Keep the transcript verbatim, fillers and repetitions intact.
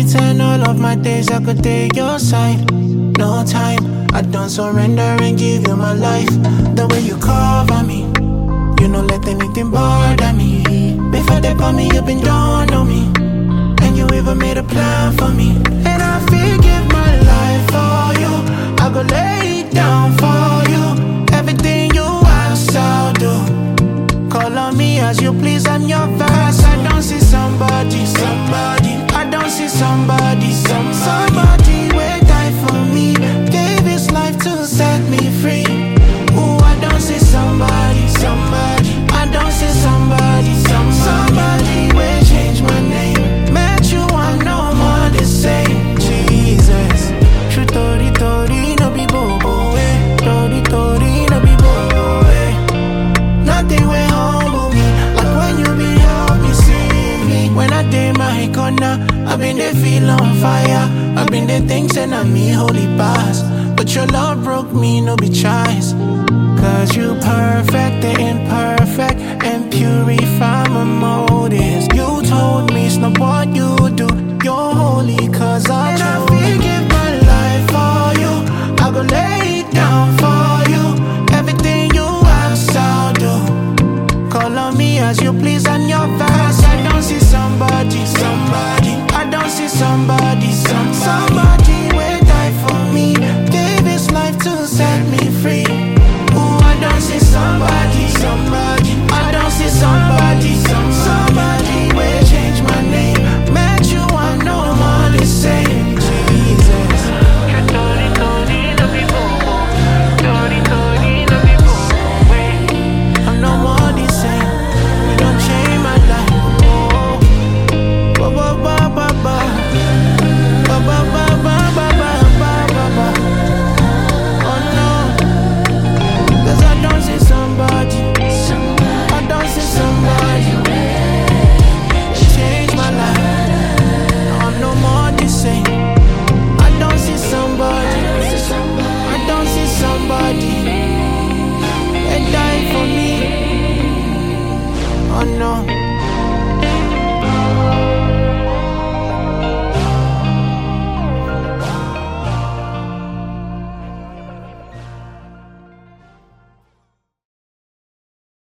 pretend all of my days I could take your side. No time, I don't surrender and give you my life. The way you cover me, you don't let anything bother me. Before they call me, you been down on me, and you even made a plan for me. And I forgive my life for you, I go lay it down for you. Everything you ask, I'll do. Call on me as you please, I'm your verse. I don't see somebody, somebody. I don't see somebody, somebody. Somebody will die for me, gave his life to set me free. Ooh, I don't see somebody, somebody. I don't see somebody, somebody. Somebody will change my name. Met you, I'm no more the same. Jesus, true tori tori, no be bobo eh. Tori tori, no be bobo eh. Nothing will humble me like when you be help me see me. When I did my corner, I been there feel on fire. I been there things and I me holy past. But your love broke me, no be choice. Cause you perfect the imperfect and purify my motives. You told me it's not what you do, you're holy cause I and chose. I forgive my life for you, I go lay it down for you. Everything you ask I'll do. Call on me as you please.